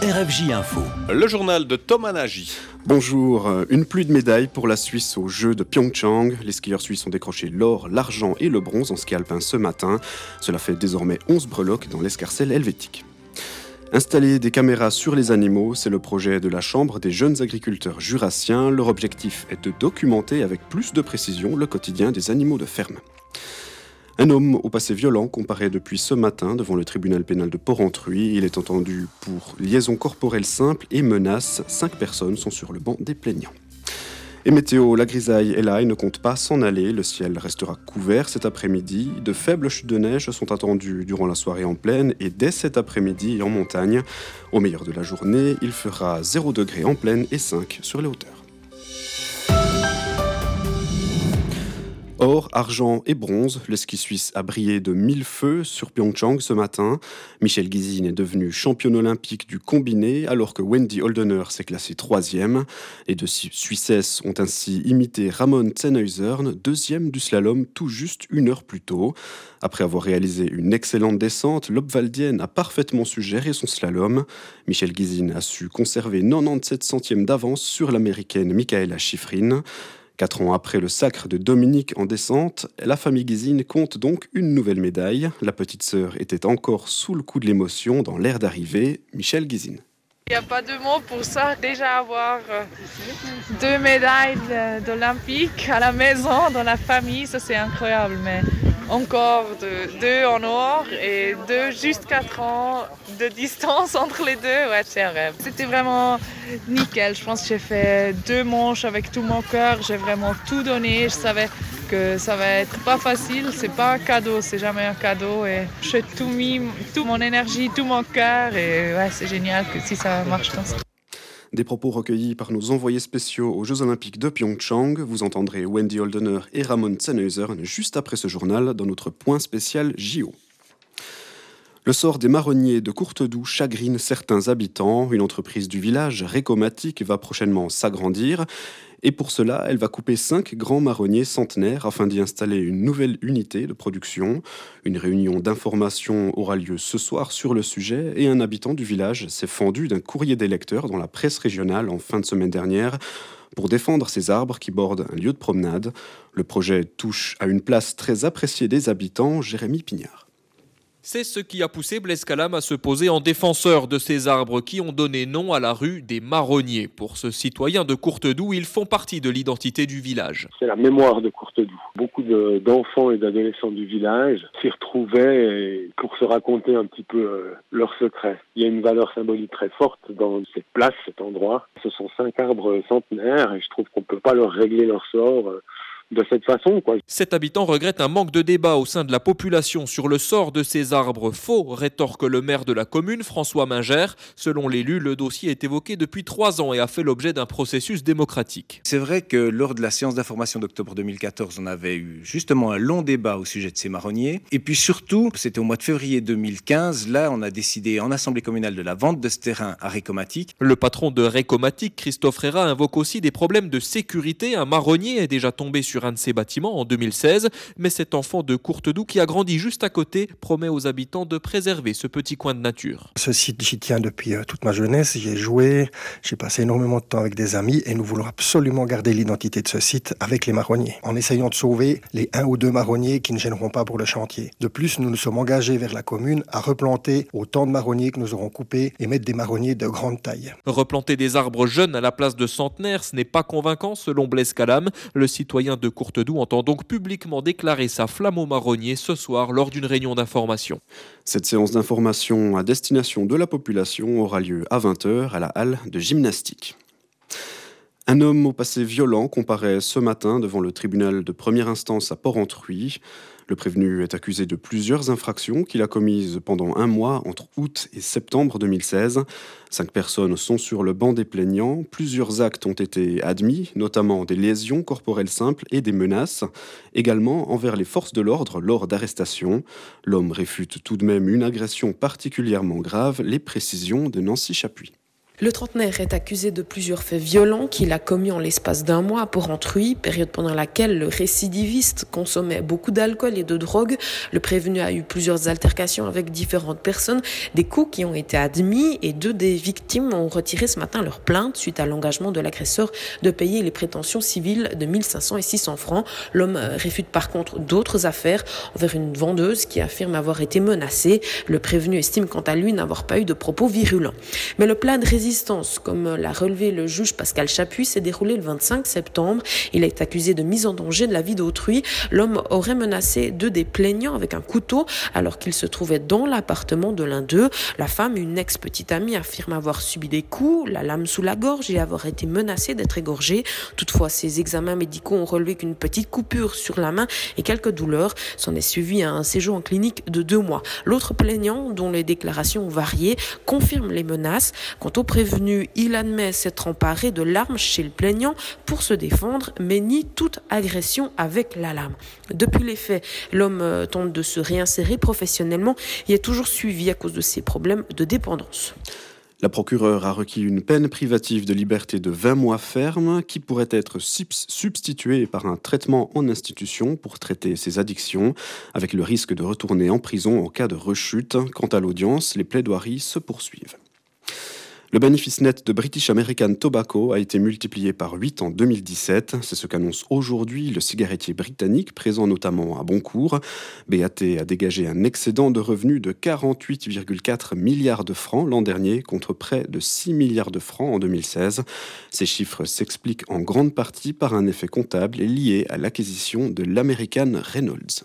RFJ Info. Le journal de Thomas Nagy. Bonjour, une pluie de médailles pour la Suisse aux Jeux de Pyeongchang. Les skieurs suisses ont décroché l'or, l'argent et le bronze en ski alpin ce matin. Cela fait désormais 11 breloques dans l'escarcelle helvétique. Installer des caméras sur les animaux, c'est le projet de la Chambre des jeunes agriculteurs jurassiens. Leur objectif est de documenter avec plus de précision le quotidien des animaux de ferme. Un homme au passé violent comparaît depuis ce matin devant le tribunal pénal de Porrentruy. Il est entendu pour liaison corporelle simple et menace. 5 personnes sont sur le banc des plaignants. Et météo, la grisaille est là et ne compte pas s'en aller. Le ciel restera couvert cet après-midi. De faibles chutes de neige sont attendues durant la soirée en plaine et dès cet après-midi en montagne. Au meilleur de la journée, il fera 0 degré en plaine et 5 sur les hauteurs. Or, argent et bronze, le ski suisse a brillé de 1000 feux sur Pyeongchang ce matin. Michel Gizin est devenu championne olympique du combiné, alors que Wendy Holdener s'est classée 3e. Les deux Suissesses ont ainsi imité Ramon Zennhäusern, 2e du slalom, tout juste 1 heure plus tôt. Après avoir réalisé une excellente descente, l'Obvaldienne a parfaitement su gérer son slalom. Michel Gizin a su conserver 97 centièmes d'avance sur l'américaine Mikaela Shiffrin. 4 ans après le sacre de Dominique en descente, la famille Gizin compte donc une nouvelle médaille. La petite sœur était encore sous le coup de l'émotion dans l'air d'arrivée. Michel Gizin. Il n'y a pas de mots pour ça. Déjà avoir 2 médailles d'Olympique à la maison, dans la famille, ça c'est incroyable. Mais encore 2 en or et 2 juste 4 ans de distance entre les deux, ouais, c'est un rêve. C'était vraiment nickel. Je pense que j'ai fait 2 manches avec tout mon cœur. J'ai vraiment tout donné. Je savais que ça va être pas facile. C'est pas un cadeau, c'est jamais un cadeau. Et j'ai tout mis, toute mon énergie, tout mon cœur. Et ouais, c'est génial que si ça marche comme ça. Des propos recueillis par nos envoyés spéciaux aux Jeux Olympiques de Pyeongchang. Vous entendrez Wendy Holdener et Ramon Zennhäusern juste après ce journal dans notre point spécial JO. Le sort des marronniers de Courtedoux chagrine certains habitants. Une entreprise du village, Récomatique, va prochainement s'agrandir. Et pour cela, elle va couper 5 grands marronniers centenaires afin d'y installer une nouvelle unité de production. Une réunion d'information aura lieu ce soir sur le sujet et un habitant du village s'est fendu d'un courrier des lecteurs dans la presse régionale en fin de semaine dernière pour défendre ces arbres qui bordent un lieu de promenade. Le projet touche à une place très appréciée des habitants, Jérémy Pignard. C'est ce qui a poussé Blaise Calame à se poser en défenseur de ces arbres qui ont donné nom à la rue des Marronniers. Pour ce citoyen de Courtedoux, ils font partie de l'identité du village. C'est la mémoire de Courtedoux. Beaucoup d'enfants et d'adolescents du village s'y retrouvaient pour se raconter un petit peu leurs secrets. Il y a une valeur symbolique très forte dans cette place, cet endroit. Ce sont 5 arbres centenaires et je trouve qu'on ne peut pas leur régler leur sort de cette façon, quoi. Cet habitant regrette un manque de débat au sein de la population sur le sort de ces arbres. Faux, rétorque le maire de la commune, François Mingère. Selon l'élu, le dossier est évoqué depuis 3 ans et a fait l'objet d'un processus démocratique. C'est vrai que lors de la séance d'information d'octobre 2014, on avait eu justement un long débat au sujet de ces marronniers. Et puis surtout, c'était au mois de février 2015, là on a décidé en assemblée communale de la vente de ce terrain à Récomatique. Le patron de Récomatique, Christophe Réra, invoque aussi des problèmes de sécurité. Un marronnier est déjà tombé sur un de ces bâtiments en 2016, mais cet enfant de Courtedoux qui a grandi juste à côté promet aux habitants de préserver ce petit coin de nature. Ce site, j'y tiens depuis toute ma jeunesse, j'y ai joué, j'ai passé énormément de temps avec des amis et nous voulons absolument garder l'identité de ce site avec les marronniers, en essayant de sauver les 1 ou 2 marronniers qui ne gêneront pas pour le chantier. De plus, nous nous sommes engagés vers la commune à replanter autant de marronniers que nous aurons coupés et mettre des marronniers de grande taille. Replanter des arbres jeunes à la place de centenaires, ce n'est pas convaincant selon Blaise Calame. Le citoyen de Courtedoux entend donc publiquement déclarer sa flamme aux marronniers ce soir lors d'une réunion d'information. Cette séance d'information à destination de la population aura lieu à 20h à la halle de gymnastique. Un homme au passé violent comparaît ce matin devant le tribunal de première instance à Porrentruy. Le prévenu est accusé de plusieurs infractions qu'il a commises pendant 1 mois entre août et septembre 2016. 5 personnes sont sur le banc des plaignants. Plusieurs actes ont été admis, notamment des lésions corporelles simples et des menaces, également envers les forces de l'ordre lors d'arrestations. L'homme réfute tout de même une agression particulièrement grave, les précisions de Nancy Chapuis. Le trentenaire est accusé de plusieurs faits violents qu'il a commis en l'espace d'un mois pour Port-Entruy, période pendant laquelle le récidiviste consommait beaucoup d'alcool et de drogue. Le prévenu a eu plusieurs altercations avec différentes personnes, des coups qui ont été admis et 2 des victimes ont retiré ce matin leur plainte suite à l'engagement de l'agresseur de payer les prétentions civiles de 1500 et 600 francs. L'homme réfute par contre d'autres affaires envers une vendeuse qui affirme avoir été menacée. Le prévenu estime quant à lui n'avoir pas eu de propos virulents. Mais le plan de résistance, comme l'a relevé le juge Pascal Chapuis, s'est déroulé le 25 septembre. Il est accusé de mise en danger de la vie d'autrui. L'homme aurait menacé 2 des plaignants avec un couteau alors qu'il se trouvait dans l'appartement de l'un d'eux. La femme, une ex-petite amie, affirme avoir subi des coups, la lame sous la gorge et avoir été menacée d'être égorgée. Toutefois, ces examens médicaux ont relevé qu'une petite coupure sur la main et quelques douleurs. S'en est suivi un séjour en clinique de 2 mois. L'autre plaignant, dont les déclarations ont varié, confirme les menaces. Quant au prévenu, il admet s'être emparé de l'arme chez le plaignant pour se défendre, mais nie toute agression avec la lame. Depuis les faits, l'homme tente de se réinsérer professionnellement et est toujours suivi à cause de ses problèmes de dépendance. La procureure a requis une peine privative de liberté de 20 mois ferme qui pourrait être substituée par un traitement en institution pour traiter ses addictions, avec le risque de retourner en prison en cas de rechute. Quant à l'audience, les plaidoiries se poursuivent. Le bénéfice net de British American Tobacco a été multiplié par 8 en 2017. C'est ce qu'annonce aujourd'hui le cigarettier britannique, présent notamment à Boncourt. BAT a dégagé un excédent de revenus de 48,4 milliards de francs l'an dernier, contre près de 6 milliards de francs en 2016. Ces chiffres s'expliquent en grande partie par un effet comptable lié à l'acquisition de l'American Reynolds.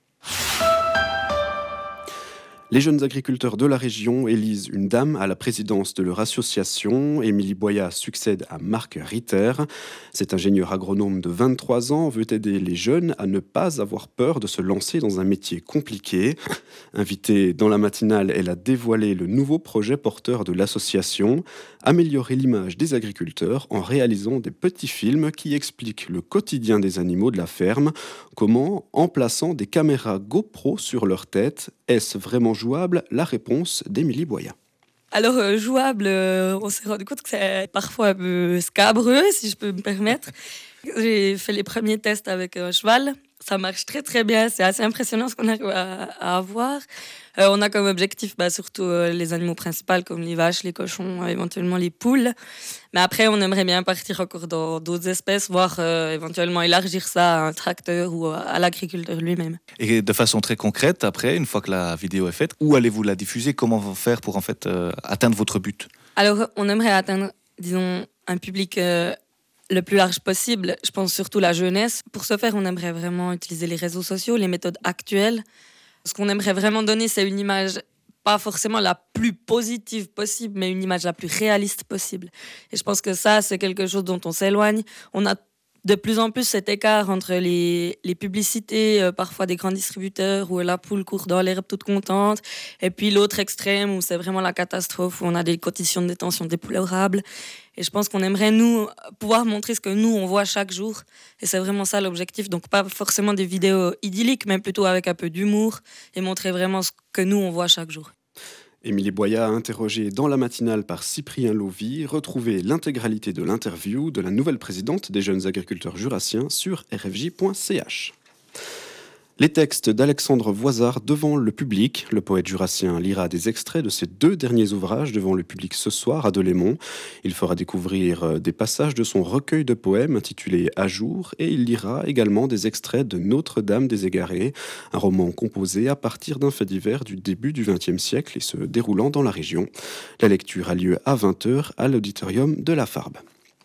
Les jeunes agriculteurs de la région élisent une dame à la présidence de leur association. Émilie Boya succède à Marc Ritter. Cet ingénieur agronome de 23 ans veut aider les jeunes à ne pas avoir peur de se lancer dans un métier compliqué. Invitée dans la matinale, elle a dévoilé le nouveau projet porteur de l'association, améliorer l'image des agriculteurs en réalisant des petits films qui expliquent le quotidien des animaux de la ferme. Comment, en plaçant des caméras GoPro sur leur tête, est-ce vraiment jouable? La réponse d'Émilie Boya. Alors, jouable, on s'est rendu compte que c'est parfois un peu scabreux, si je peux me permettre. J'ai fait les premiers tests avec un cheval. Ça marche très très bien, c'est assez impressionnant ce qu'on arrive à avoir. On a comme objectif surtout les animaux principaux comme les vaches, les cochons, éventuellement les poules. Mais après, on aimerait bien partir encore dans d'autres espèces, voire éventuellement élargir ça à un tracteur ou à l'agriculteur lui-même. Et de façon très concrète, après, une fois que la vidéo est faite, où allez-vous la diffuser? Comment faire pour en fait atteindre votre but? Alors, on aimerait atteindre, disons, un public le plus large possible. Je pense surtout la jeunesse. Pour ce faire, on aimerait vraiment utiliser les réseaux sociaux, les méthodes actuelles. Ce qu'on aimerait vraiment donner, c'est une image pas forcément la plus positive possible, mais une image la plus réaliste possible. Et je pense que ça, c'est quelque chose dont on s'éloigne. On a de plus en plus cet écart entre les publicités, parfois des grands distributeurs, où la poule court dans l'herbe toute contente, et puis l'autre extrême, où c'est vraiment la catastrophe, où on a des conditions de détention déplorables. Et je pense qu'on aimerait, nous, pouvoir montrer ce que nous, on voit chaque jour. Et c'est vraiment ça l'objectif. Donc, pas forcément des vidéos idylliques, mais plutôt avec un peu d'humour, et montrer vraiment ce que nous, on voit chaque jour. Émilie Boya, interrogée dans la matinale par Cyprien Lovy, retrouvez l'intégralité de l'interview de la nouvelle présidente des jeunes agriculteurs jurassiens sur rfj.ch. Les textes d'Alexandre Voisard devant le public. Le poète jurassien lira des extraits de ses 2 derniers ouvrages devant le public ce soir à Delémont. Il fera découvrir des passages de son recueil de poèmes intitulé « À jour » et il lira également des extraits de Notre-Dame des Égarés, un roman composé à partir d'un fait divers du début du XXe siècle et se déroulant dans la région. La lecture a lieu à 20h à l'auditorium de la Farbe.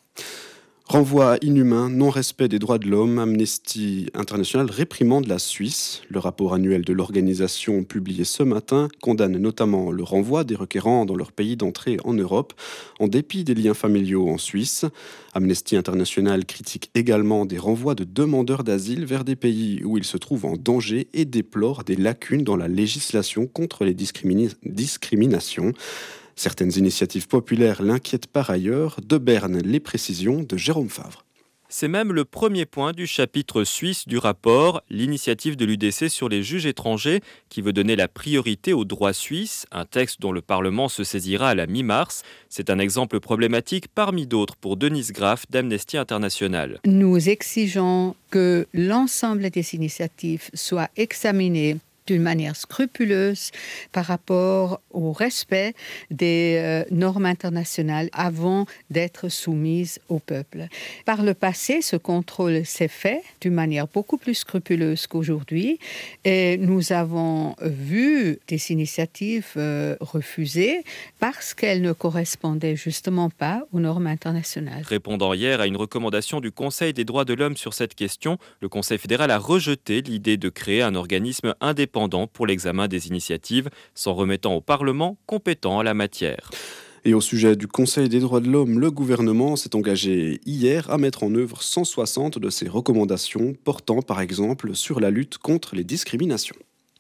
Renvoi inhumain, non-respect des droits de l'homme, Amnesty International réprimande la Suisse. Le rapport annuel de l'organisation publié ce matin condamne notamment le renvoi des requérants dans leur pays d'entrée en Europe, en dépit des liens familiaux en Suisse. Amnesty International critique également des renvois de demandeurs d'asile vers des pays où ils se trouvent en danger et déplore des lacunes dans la législation contre les discriminations. Certaines initiatives populaires l'inquiètent par ailleurs. De Berne, les précisions de Jérôme Favre. C'est même le premier point du chapitre suisse du rapport, l'initiative de l'UDC sur les juges étrangers qui veut donner la priorité aux droits suisses, un texte dont le Parlement se saisira à la mi-mars. C'est un exemple problématique parmi d'autres pour Denise Graff d'Amnesty International. Nous exigeons que l'ensemble des initiatives soient examinées d'une manière scrupuleuse par rapport au respect des normes internationales avant d'être soumises au peuple. Par le passé, ce contrôle s'est fait d'une manière beaucoup plus scrupuleuse qu'aujourd'hui et nous avons vu des initiatives refusées parce qu'elles ne correspondaient justement pas aux normes internationales. Répondant hier à une recommandation du Conseil des droits de l'homme sur cette question, le Conseil fédéral a rejeté l'idée de créer un organisme indépendant pour l'examen des initiatives, s'en remettant au Parlement compétent en la matière. Et au sujet du Conseil des droits de l'homme, le gouvernement s'est engagé hier à mettre en œuvre 160 de ses recommandations, portant par exemple sur la lutte contre les discriminations.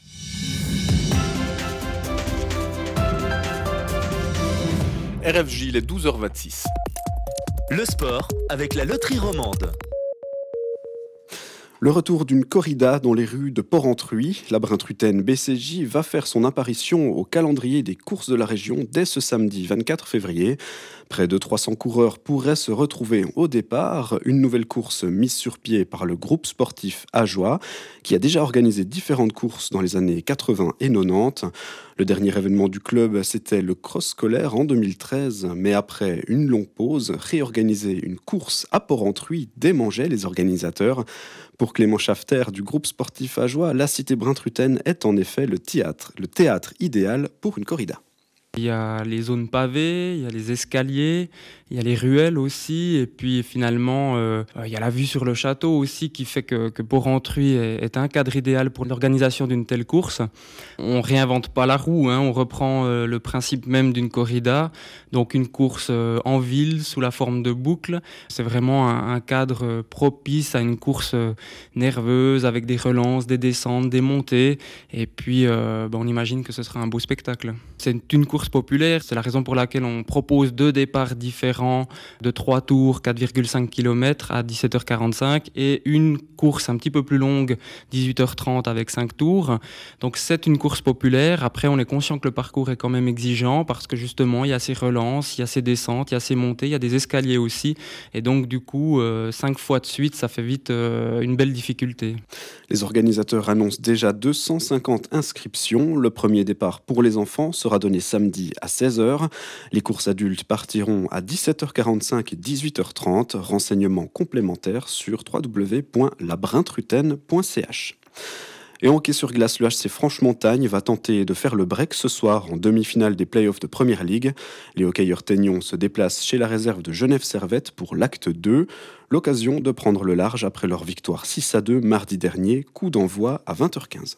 RFJ, il est 12h26. Le sport avec la loterie romande. Le retour d'une corrida dans les rues de Porrentruy, la Brintrutaine BCJ va faire son apparition au calendrier des courses de la région dès ce samedi 24 février. Près de 300 coureurs pourraient se retrouver au départ. Une nouvelle course mise sur pied par le groupe sportif Ajoie, qui a déjà organisé différentes courses dans les années 80 et 90. Le dernier événement du club, c'était le cross scolaire en 2013. Mais après une longue pause, réorganiser une course à Porrentruy démangeait les organisateurs. Pour Clément Schafter du groupe sportif Ajoie, la cité Brintrutaine est en effet le théâtre idéal pour une corrida. Il y a les zones pavées, il y a les escaliers, il y a les ruelles aussi, et puis finalement, il y a la vue sur le château aussi qui fait que Porrentruy est un cadre idéal pour l'organisation d'une telle course. On réinvente pas la roue, on reprend le principe même d'une corrida, donc une course en ville sous la forme de boucle. C'est vraiment un cadre propice à une course nerveuse avec des relances, des descentes, des montées, et puis on imagine que ce sera un beau spectacle. C'est une course populaire, c'est la raison pour laquelle on propose 2 départs différents de 3 tours, 4,5 km à 17h45 et une course un petit peu plus longue, 18h30 avec 5 tours. Donc c'est une course populaire. Après, on est conscient que le parcours est quand même exigeant parce que justement, il y a ces relances, il y a ces descentes, il y a ces montées, il y a des escaliers aussi. Et donc du coup, 5 fois de suite, ça fait vite une belle difficulté. Les organisateurs annoncent déjà 250 inscriptions. Le premier départ pour les enfants sera donné samedi à 16h. Les courses adultes partiront à 17h45 et 18h30. Renseignements complémentaires sur www.labrintrutaine.ch. Et en hockey sur glace, le HC Franche-Montagne va tenter de faire le break ce soir en demi-finale des playoffs de Première Ligue. Les hockeyeurs teignons se déplacent chez la réserve de Genève-Servette pour l'acte 2. L'occasion de prendre le large après leur victoire 6-2 mardi dernier, coup d'envoi à 20h15.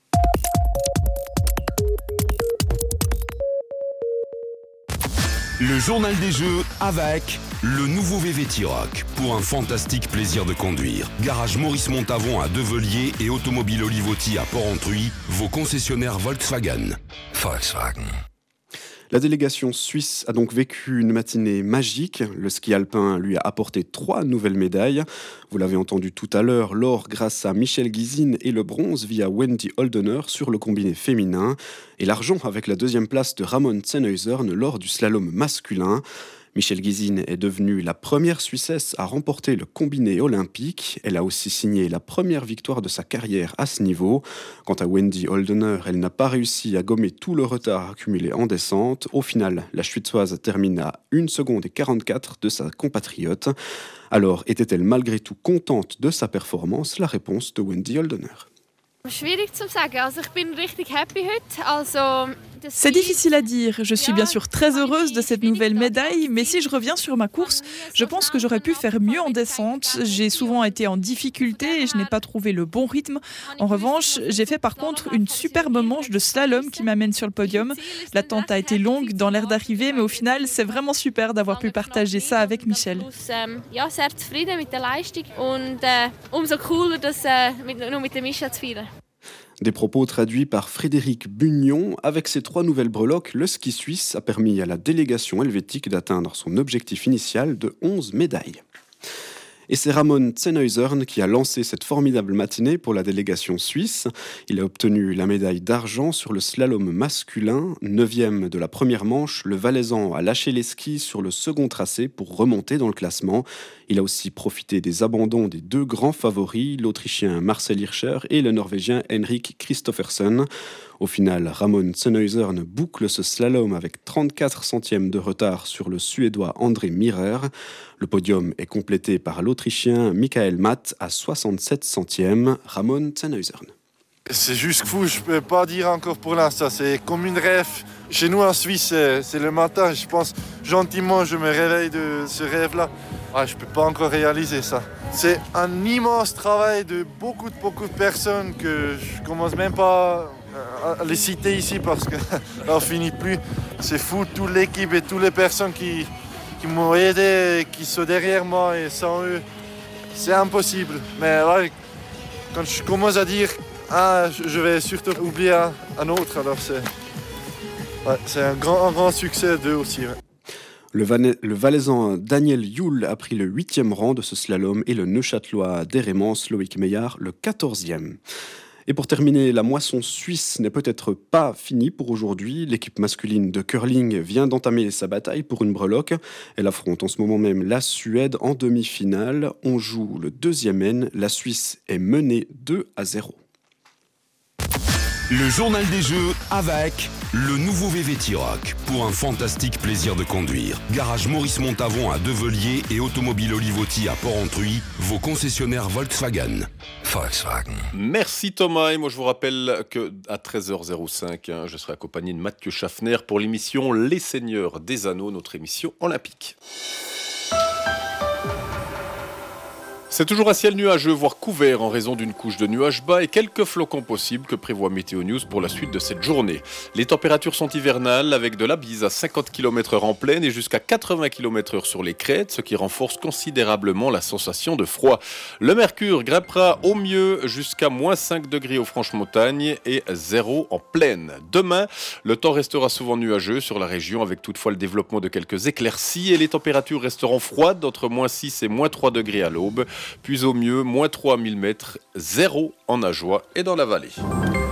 Le journal des jeux avec le nouveau VV T-Roc pour un fantastique plaisir de conduire. Garage Maurice Montavon à Develier et Automobile Olivotti à Porrentruy, vos concessionnaires Volkswagen. Volkswagen. La délégation suisse a donc vécu une matinée magique. Le ski alpin lui a apporté 3 nouvelles médailles. Vous l'avez entendu tout à l'heure, l'or grâce à Michel Guizine et le bronze via Wendy Holdener sur le combiné féminin. Et l'argent avec la 2e place de Ramon Zenhäusern lors du slalom masculin. Michel Guizine est devenue la première Suissesse à remporter le combiné olympique. Elle a aussi signé la première victoire de sa carrière à ce niveau. Quant à Wendy Holdener, elle n'a pas réussi à gommer tout le retard accumulé en descente. Au final, la Suissoise termine à 1 seconde et 44 de sa compatriote. Alors, était-elle malgré tout contente de sa performance? La réponse de Wendy Holdener. C'est difficile à dire. Je suis bien sûr très heureuse de cette nouvelle médaille, mais si je reviens sur ma course, je pense que j'aurais pu faire mieux en descente. J'ai souvent été en difficulté et je n'ai pas trouvé le bon rythme. En revanche, j'ai fait par contre une superbe manche de slalom qui m'amène sur le podium. L'attente a été longue dans l'aire d'arrivée, mais au final, c'est vraiment super d'avoir pu partager ça avec Michel. Des propos traduits par Frédéric Bugnon. Avec ces 3 nouvelles breloques, le ski suisse a permis à la délégation helvétique d'atteindre son objectif initial de 11 médailles. Et c'est Ramon Zenhäusern qui a lancé cette formidable matinée pour la délégation suisse. Il a obtenu la médaille d'argent sur le slalom masculin. 9e de la première manche, le Valaisan a lâché les skis sur le second tracé pour remonter dans le classement. Il a aussi profité des abandons des 2 grands favoris, l'Autrichien Marcel Hirscher et le Norvégien Henrik Kristoffersen. Au final, Ramon Zenhäusern boucle ce slalom avec 34 centièmes de retard sur le Suédois André Mirer. Le podium est complété par l'Autrichien Michael Matt à 67 centièmes. Ramon Zenhäusern. C'est juste fou, je ne peux pas dire encore pour l'instant. C'est comme un rêve. Chez nous en Suisse, c'est le matin. Je pense gentiment, je me réveille de ce rêve-là. Je ne peux pas encore réaliser ça. C'est un immense travail de beaucoup de personnes que je ne commence même pas à les citer ici parce qu'on ne finit plus. C'est fou, toute l'équipe et toutes les personnes qui m'ont aidé, qui sont derrière moi, et sans eux, c'est impossible. Mais là, quand je commence à dire je vais surtout oublier un autre, alors c'est un grand succès d'eux aussi. Ouais. Le Valaisan Daniel Juhl a pris le 8e rang de ce slalom et le Neuchâtelois d'Hérémence Loïc Meillard le 14e. Et pour terminer, la moisson suisse n'est peut-être pas finie pour aujourd'hui. L'équipe masculine de curling vient d'entamer sa bataille pour une breloque. Elle affronte en ce moment même la Suède en demi-finale. On joue le 2e N. La Suisse est menée 2-0. Le journal des jeux avec le nouveau VV T-Roc pour un fantastique plaisir de conduire. Garage Maurice Montavon à Develier et Automobile Olivoti à Port-Entruy, vos concessionnaires Volkswagen. Merci Thomas, et moi je vous rappelle qu'à 13h05, je serai accompagné de Mathieu Schaffner pour l'émission Les Seigneurs des Anneaux, notre émission olympique. C'est toujours un ciel nuageux, voire couvert en raison d'une couche de nuages bas et quelques flocons possibles que prévoit Météo News pour la suite de cette journée. Les températures sont hivernales avec de la bise à 50 km/h en plaine et jusqu'à 80 km/h sur les crêtes, ce qui renforce considérablement la sensation de froid. Le mercure grimpera au mieux jusqu'à moins 5 degrés aux franches montagnes et 0 en plaine. Demain, le temps restera souvent nuageux sur la région avec toutefois le développement de quelques éclaircies et les températures resteront froides entre moins 6 et moins 3 degrés à l'aube. Puis au mieux, moins 3 à 1000 mètres, 0 en Ajoie et dans la vallée.